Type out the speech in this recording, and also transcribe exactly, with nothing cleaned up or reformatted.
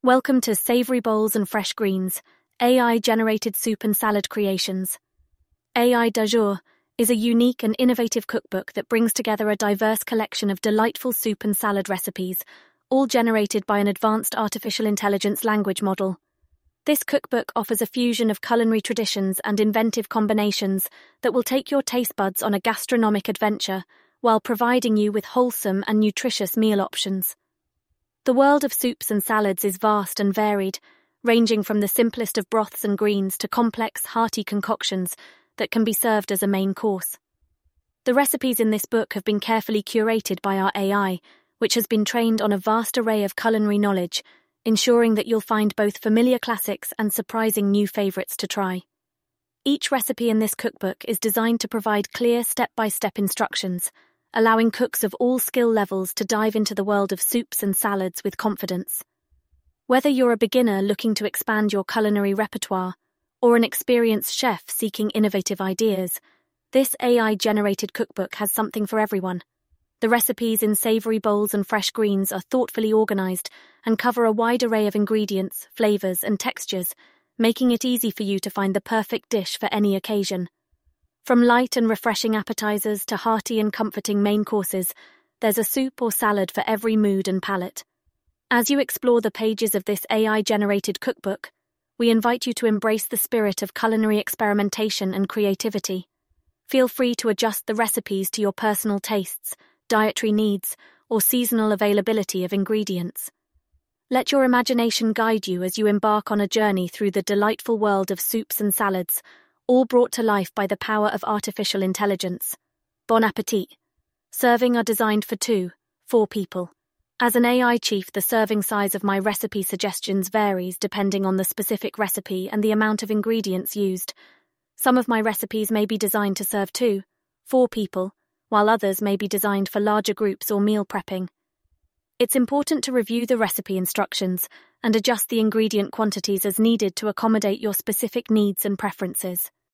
Welcome to Savory Bowls and Fresh Greens, A I-generated soup and salad creations. A I du Jour is a unique and innovative cookbook that brings together a diverse collection of delightful soup and salad recipes, all generated by an advanced artificial intelligence language model. This cookbook offers a fusion of culinary traditions and inventive combinations that will take your taste buds on a gastronomic adventure while providing you with wholesome and nutritious meal options. The world of soups and salads is vast and varied, ranging from the simplest of broths and greens to complex, hearty concoctions that can be served as a main course. The recipes in this book have been carefully curated by our A I, which has been trained on a vast array of culinary knowledge, ensuring that you'll find both familiar classics and surprising new favourites to try. Each recipe in this cookbook is designed to provide clear step-by-step instructions, allowing cooks of all skill levels to dive into the world of soups and salads with confidence. Whether you're a beginner looking to expand your culinary repertoire or an experienced chef seeking innovative ideas, this A I-generated cookbook has something for everyone. The recipes in Savory Bowls and Fresh Greens are thoughtfully organized and cover a wide array of ingredients, flavors, and textures, making it easy for you to find the perfect dish for any occasion. From light and refreshing appetizers to hearty and comforting main courses, there's a soup or salad for every mood and palate. As you explore the pages of this A I-generated cookbook, we invite you to embrace the spirit of culinary experimentation and creativity. Feel free to adjust the recipes to your personal tastes, dietary needs, or seasonal availability of ingredients. Let your imagination guide you as you embark on a journey through the delightful world of soups and salads, all brought to life by the power of artificial intelligence. Bon appétit! Serving are designed for two, four people. As an A I chief, the serving size of my recipe suggestions varies depending on the specific recipe and the amount of ingredients used. Some of my recipes may be designed to serve two, four people, while others may be designed for larger groups or meal prepping. It's important to review the recipe instructions and adjust the ingredient quantities as needed to accommodate your specific needs and preferences.